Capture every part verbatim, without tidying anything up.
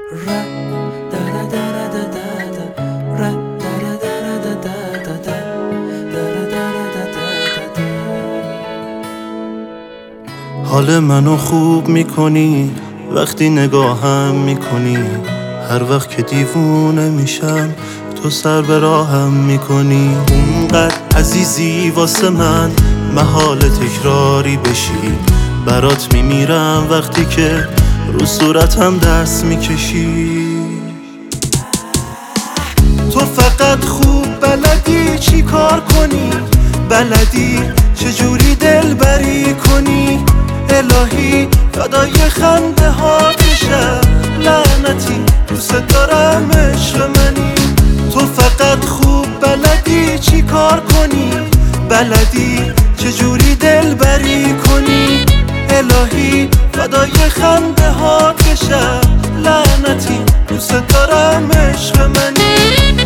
حال منو خوب میکنی وقتی نگاهم میکنی، هر وقت که دیوونه میشم تو سر به راهم میکنی. اونقدر عزیزی واسه من محال تکراری بشی، برات میمیرم وقتی که رو صورتم دست میکشی. تو فقط خوب بلدی چی کار کنی، بلدی چجوری دل بری کنی. الهی فدای خنده ها بشم، لعنتی دوست دارم عشق منی. تو فقط خوب بلدی چی کار کنی، بلدی چجوری دل بری کنی. الهی فدای خنده ها بشم، لعنتی دوست دارم عشق منی.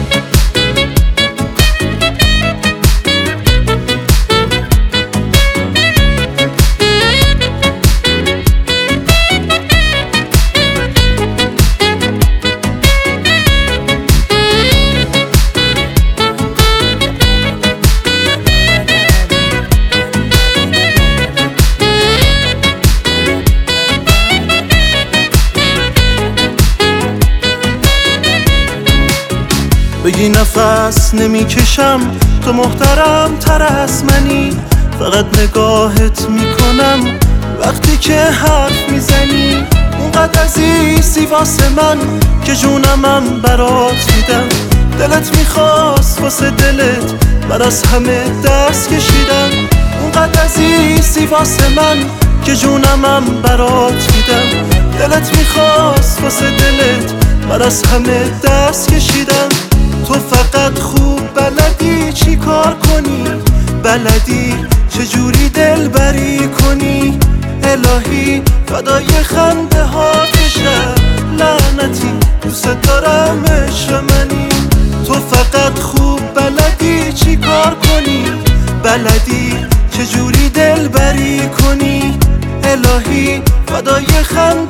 بگی نفس نمیکشم تو محترم تر از منی، فقط نگاهت میکنم وقتی که حرف میزنی. اونقدر عزیزی واسه من که جونمم برات میدم. دلت میخواست واسه دلت من از همه دست کشیدم. اونقدر عزیزی واسه من که جونمم برات میدم. دلت میخواست واسه دلت من از همه دست کشیدم. تو فقط خوب بلدی چی کار کنی، بلدی چجوری دل بری کنی. الهی فدای خنده ها بشم، لعنتی دوست دارم عشق منی. تو فقط خوب بلدی چی کار کنی، بلدی چجوری دل بری کنی. الهی فدای خنده